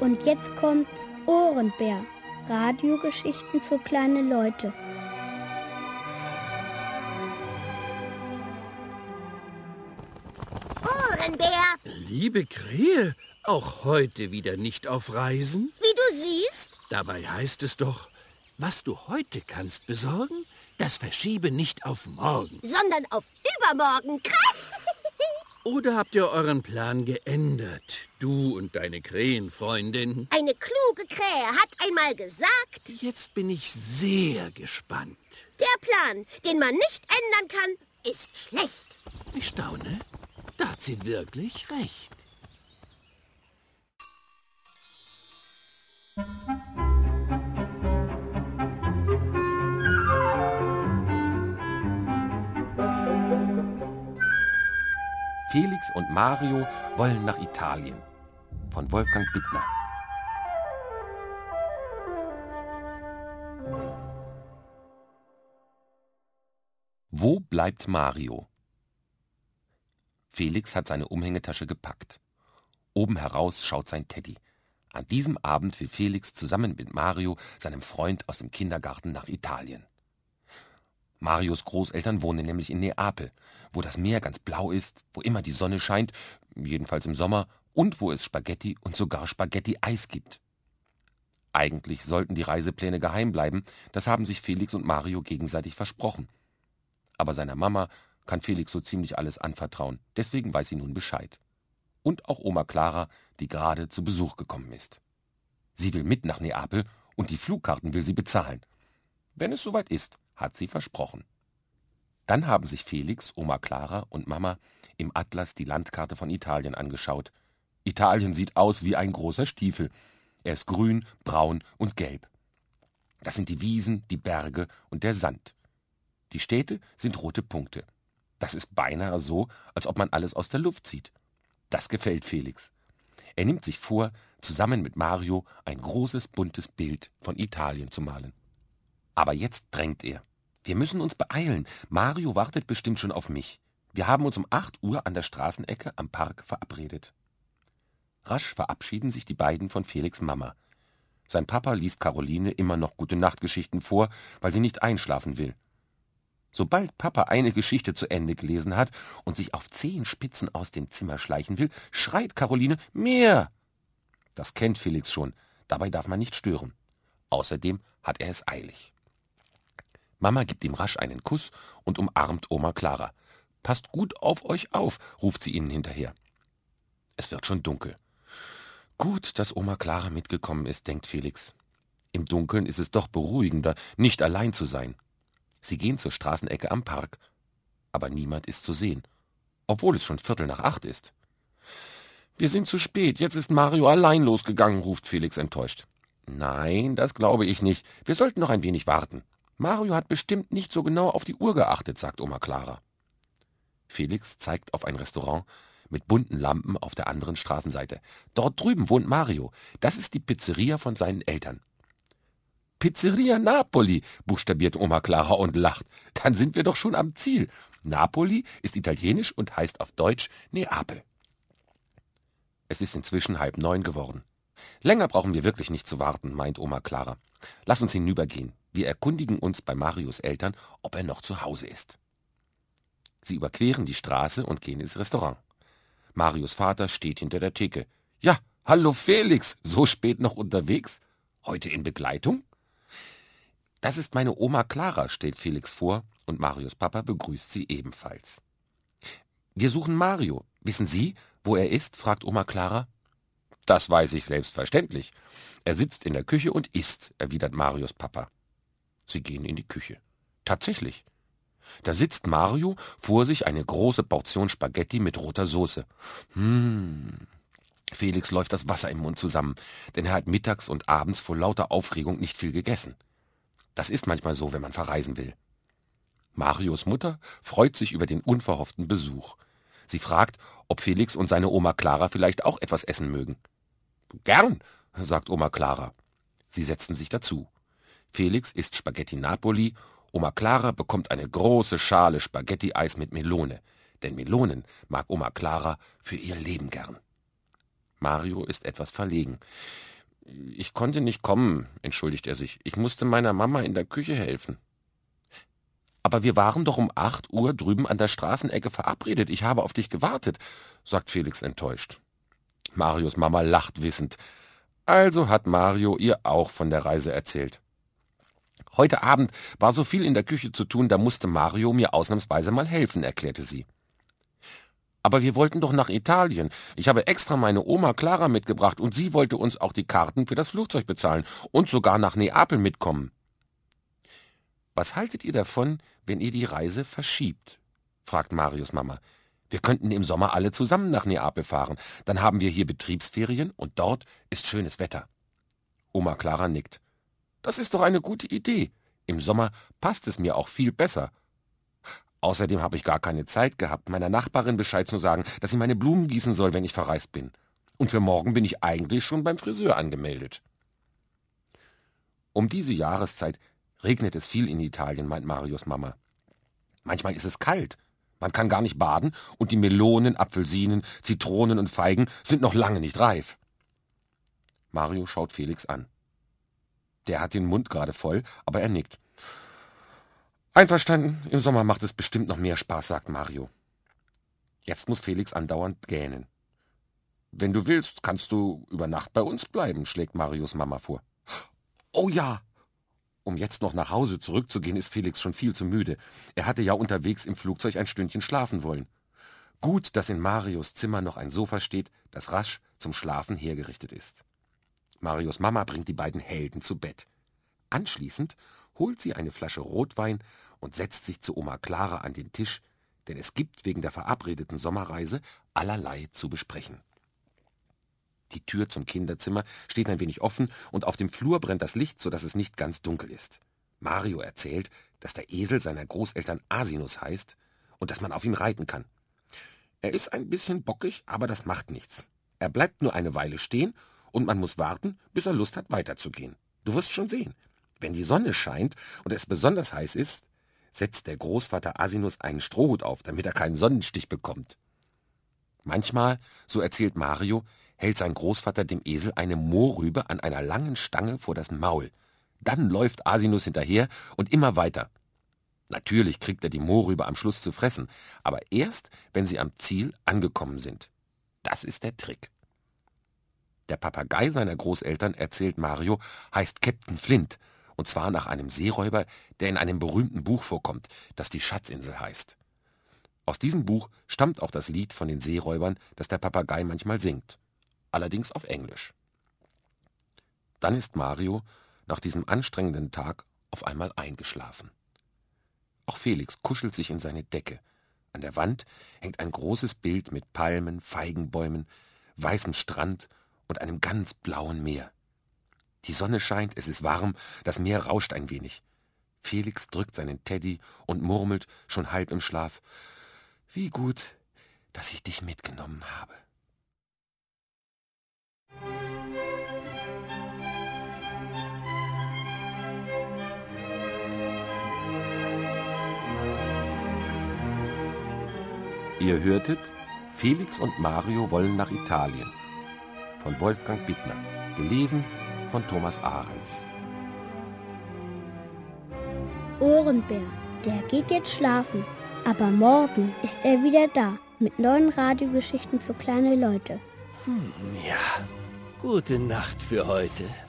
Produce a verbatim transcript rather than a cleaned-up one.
Und jetzt kommt Ohrenbär. Radiogeschichten für kleine Leute. Ohrenbär! Liebe Krähe, auch heute wieder nicht auf Reisen? Wie du siehst. Dabei heißt es doch, was du heute kannst besorgen, das verschiebe nicht auf morgen. Sondern auf übermorgen. Oder habt ihr euren Plan geändert, du und deine Krähenfreundin? Eine kluge Krähe hat einmal gesagt... Jetzt bin ich sehr gespannt. Der Plan, den man nicht ändern kann, ist schlecht. Ich staune, da hat sie wirklich recht. Felix und Mario wollen nach Italien. Von Wolfgang Bittner. Wo bleibt Mario? Felix hat seine Umhängetasche gepackt. Oben heraus schaut sein Teddy. An diesem Abend will Felix zusammen mit Mario, seinem Freund aus dem Kindergarten, nach Italien. Marios Großeltern wohnen nämlich in Neapel, wo das Meer ganz blau ist, wo immer die Sonne scheint, jedenfalls im Sommer, und wo es Spaghetti und sogar Spaghetti-Eis gibt. Eigentlich sollten die Reisepläne geheim bleiben, das haben sich Felix und Mario gegenseitig versprochen. Aber seiner Mama kann Felix so ziemlich alles anvertrauen, deswegen weiß sie nun Bescheid. Und auch Oma Clara, die gerade zu Besuch gekommen ist. Sie will mit nach Neapel und die Flugkarten will sie bezahlen. Wenn es soweit ist, hat sie versprochen. Dann haben sich Felix, Oma Clara und Mama im Atlas die Landkarte von Italien angeschaut. Italien sieht aus wie ein großer Stiefel. Er ist grün, braun und gelb. Das sind die Wiesen, die Berge und der Sand. Die Städte sind rote Punkte. Das ist beinahe so, als ob man alles aus der Luft zieht. Das gefällt Felix. Er nimmt sich vor, zusammen mit Mario ein großes, buntes Bild von Italien zu malen. Aber jetzt drängt er. Wir müssen uns beeilen. Mario wartet bestimmt schon auf mich. Wir haben uns um acht Uhr an der Straßenecke am Park verabredet. Rasch verabschieden sich die beiden von Felix' Mama. Sein Papa liest Caroline immer noch Gute-Nacht-Geschichten vor, weil sie nicht einschlafen will. Sobald Papa eine Geschichte zu Ende gelesen hat und sich auf Zehenspitzen aus dem Zimmer schleichen will, schreit Caroline: Mehr! Das kennt Felix schon, dabei darf man nicht stören. Außerdem hat er es eilig. Mama gibt ihm rasch einen Kuss und umarmt Oma Clara. »Passt gut auf euch auf«, ruft sie ihnen hinterher. Es wird schon dunkel. Gut, dass Oma Clara mitgekommen ist, denkt Felix. Im Dunkeln ist es doch beruhigender, nicht allein zu sein. Sie gehen zur Straßenecke am Park, aber niemand ist zu sehen, obwohl es schon Viertel nach acht ist. »Wir sind zu spät, jetzt ist Mario allein losgegangen«, ruft Felix enttäuscht. »Nein, das glaube ich nicht. Wir sollten noch ein wenig warten. Mario hat bestimmt nicht so genau auf die Uhr geachtet«, sagt Oma Clara. Felix zeigt auf ein Restaurant mit bunten Lampen auf der anderen Straßenseite. Dort drüben wohnt Mario. Das ist die Pizzeria von seinen Eltern. »Pizzeria Napoli«, buchstabiert Oma Clara und lacht. »Dann sind wir doch schon am Ziel. Napoli ist italienisch und heißt auf Deutsch Neapel.« Es ist inzwischen halb neun geworden. »Länger brauchen wir wirklich nicht zu warten«, meint Oma Clara. »Lass uns hinübergehen. Wir erkundigen uns bei Marios Eltern, ob er noch zu Hause ist.« Sie überqueren die Straße und gehen ins Restaurant. Marios Vater steht hinter der Theke. »Ja, hallo Felix, so spät noch unterwegs? Heute in Begleitung?« »Das ist meine Oma Clara«, stellt Felix vor, und Marios Papa begrüßt sie ebenfalls. »Wir suchen Mario. Wissen Sie, wo er ist?«, fragt Oma Clara. »Das weiß ich selbstverständlich. Er sitzt in der Küche und isst«, erwidert Marios Papa. Sie gehen in die Küche. Tatsächlich. Da sitzt Mario, vor sich eine große Portion Spaghetti mit roter Soße. Hm. Felix läuft das Wasser im Mund zusammen, denn er hat mittags und abends vor lauter Aufregung nicht viel gegessen. Das ist manchmal so, wenn man verreisen will. Marios Mutter freut sich über den unverhofften Besuch. Sie fragt, ob Felix und seine Oma Clara vielleicht auch etwas essen mögen. »Gern«, sagt Oma Clara. Sie setzen sich dazu. Felix isst Spaghetti Napoli, Oma Clara bekommt eine große Schale Spaghetti-Eis mit Melone, denn Melonen mag Oma Clara für ihr Leben gern. Mario ist etwas verlegen. Ich konnte nicht kommen, entschuldigt er sich. Ich musste meiner Mama in der Küche helfen. Aber wir waren doch um acht Uhr drüben an der Straßenecke verabredet. Ich habe auf dich gewartet, sagt Felix enttäuscht. Marios Mama lacht wissend. Also hat Mario ihr auch von der Reise erzählt. Heute Abend war so viel in der Küche zu tun, da musste Mario mir ausnahmsweise mal helfen, erklärte sie. Aber wir wollten doch nach Italien. Ich habe extra meine Oma Clara mitgebracht und sie wollte uns auch die Karten für das Flugzeug bezahlen und sogar nach Neapel mitkommen. Was haltet ihr davon, wenn ihr die Reise verschiebt? Fragt Marios Mama. Wir könnten im Sommer alle zusammen nach Neapel fahren. Dann haben wir hier Betriebsferien und dort ist schönes Wetter. Oma Clara nickt. Das ist doch eine gute Idee. Im Sommer passt es mir auch viel besser. Außerdem habe ich gar keine Zeit gehabt, meiner Nachbarin Bescheid zu sagen, dass sie meine Blumen gießen soll, wenn ich verreist bin. Und für morgen bin ich eigentlich schon beim Friseur angemeldet. Um diese Jahreszeit regnet es viel in Italien, meint Marios Mama. Manchmal ist es kalt. Man kann gar nicht baden und die Melonen, Apfelsinen, Zitronen und Feigen sind noch lange nicht reif. Mario schaut Felix an. Der hat den Mund gerade voll, aber er nickt. Einverstanden, im Sommer macht es bestimmt noch mehr Spaß, sagt Mario. Jetzt muss Felix andauernd gähnen. Wenn du willst, kannst du über Nacht bei uns bleiben, schlägt Marios Mama vor. Oh ja! Um jetzt noch nach Hause zurückzugehen, ist Felix schon viel zu müde. Er hatte ja unterwegs im Flugzeug ein Stündchen schlafen wollen. Gut, dass in Marios Zimmer noch ein Sofa steht, das rasch zum Schlafen hergerichtet ist. Marios Mama bringt die beiden Helden zu Bett. Anschließend holt sie eine Flasche Rotwein und setzt sich zu Oma Clara an den Tisch, denn es gibt wegen der verabredeten Sommerreise allerlei zu besprechen. Die Tür zum Kinderzimmer steht ein wenig offen und auf dem Flur brennt das Licht, sodass es nicht ganz dunkel ist. Mario erzählt, dass der Esel seiner Großeltern Asinus heißt und dass man auf ihm reiten kann. Er ist ein bisschen bockig, aber das macht nichts. Er bleibt nur eine Weile stehen und man muss warten, bis er Lust hat, weiterzugehen. Du wirst schon sehen. Wenn die Sonne scheint und es besonders heiß ist, setzt der Großvater Asinus einen Strohhut auf, damit er keinen Sonnenstich bekommt. Manchmal, so erzählt Mario, hält sein Großvater dem Esel eine Mohrrübe an einer langen Stange vor das Maul. Dann läuft Asinus hinterher und immer weiter. Natürlich kriegt er die Mohrrübe am Schluss zu fressen, aber erst, wenn sie am Ziel angekommen sind. Das ist der Trick. Der Papagei seiner Großeltern, erzählt Mario, heißt Captain Flint, und zwar nach einem Seeräuber, der in einem berühmten Buch vorkommt, das die Schatzinsel heißt. Aus diesem Buch stammt auch das Lied von den Seeräubern, das der Papagei manchmal singt, allerdings auf Englisch. Dann ist Mario nach diesem anstrengenden Tag auf einmal eingeschlafen. Auch Felix kuschelt sich in seine Decke. An der Wand hängt ein großes Bild mit Palmen, Feigenbäumen, weißem Strand und einem ganz blauen Meer. Die Sonne scheint, es ist warm, das Meer rauscht ein wenig. Felix drückt seinen Teddy und murmelt, schon halb im Schlaf, wie gut, dass ich dich mitgenommen habe. Ihr hörtet Felix und Mario wollen nach Italien von Wolfgang Bittner, gelesen von Thomas Ahrens. Ohrenbär, der geht jetzt schlafen, aber morgen ist er wieder da mit neuen Radiogeschichten für kleine Leute. Hm, ja, gute Nacht für heute.